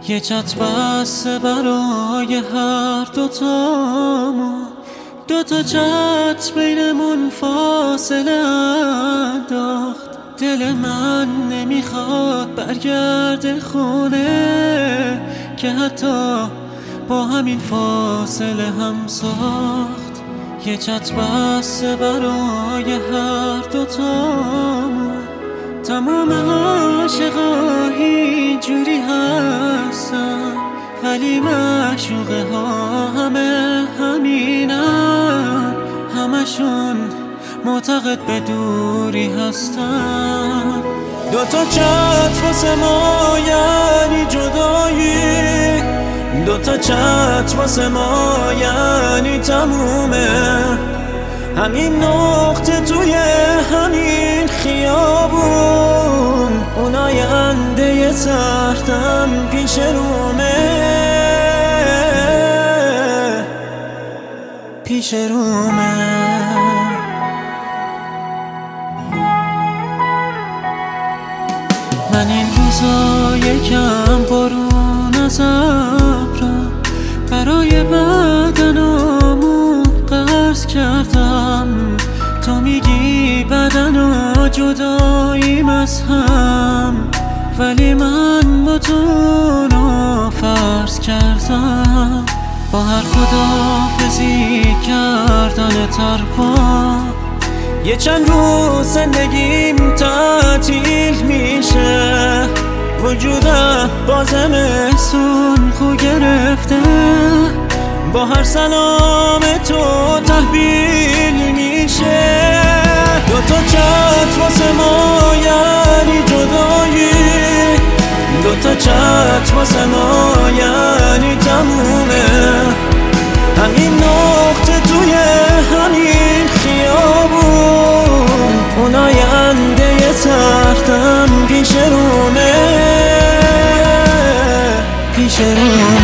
یه چت بسته برای هر دوتامون، دوتا چت بینمون فاصله انداخت. دل من نمیخواد برگرده خونه که حتی با همین فاصله هم ساخت. یه چت بسته برای هر دوتامون، تمام عاشقا اینجوری هستن، ولی معشوقه ها همه همینن، همشون معتقد به دوری هستن. دوتا چت واسه ما یعنی جدایی، دوتا چت واسه ما یعنی تمومه. همین نقطه توی همین خیابون، اون آینده سختم پیش رومه، پیش رومه. من این روزا یکم بارون از ابرم، برای بدنامون قرض کردم. تو میگی بدن و جداییم از هم، ولی من با تو رو فرض کردم. با هر خداحافظی کردن ترپا، یه چند روز زندگیم تعطیل میشه. وجودم با زمستون خو گرفته، با هر سلام تو تحویل میشه. دوتا چت واسه ما یعنی جدایی، دوتا چت واسه ما یعنی تمومه. همین نقطه توی همین خیابون، اون آینده سختم پیش رومه، پیش رومه.